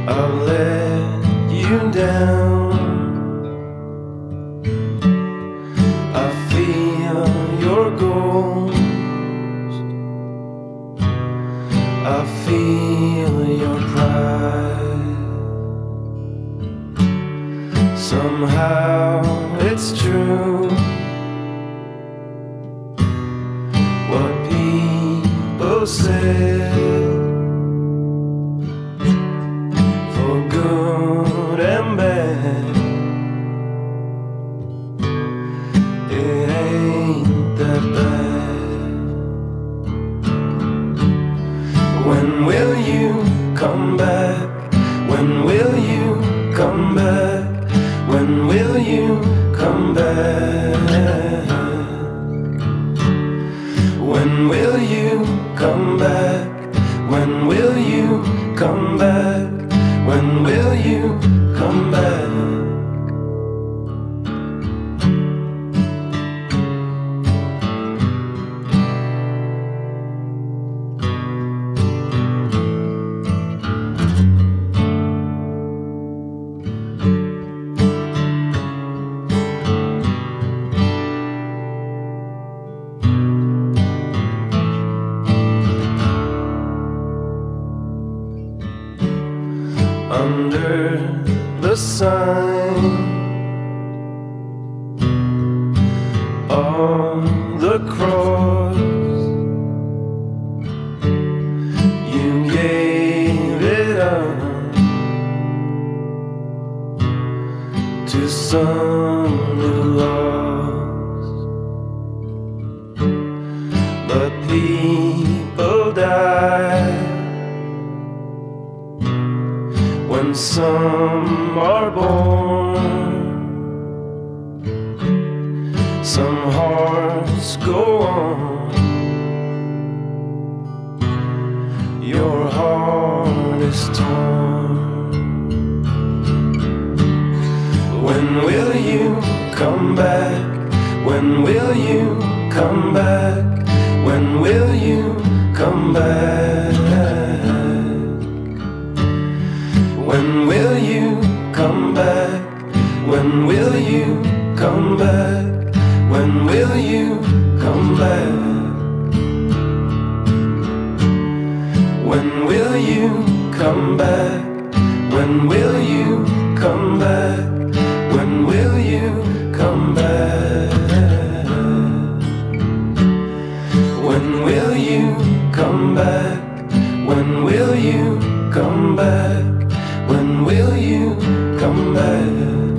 I'll let you down. I feel your goals. I feel your pride. Somehow it's true what people say. For good and bad, it ain't that bad. When will you come back? When will you come back? When will you come back? When will you come back? When will you come back? When will you come back? Under the sign on the cross, you gave it up to some new lost. But people die when some are born. Some hearts go on. Your heart is torn. When will you come back? When will you come back? When will you come back? When will you come back? When will you come back? When will you come back? When will you come back? When will you come back? When will you come back? When will you come back? When will you come back? When will you come back?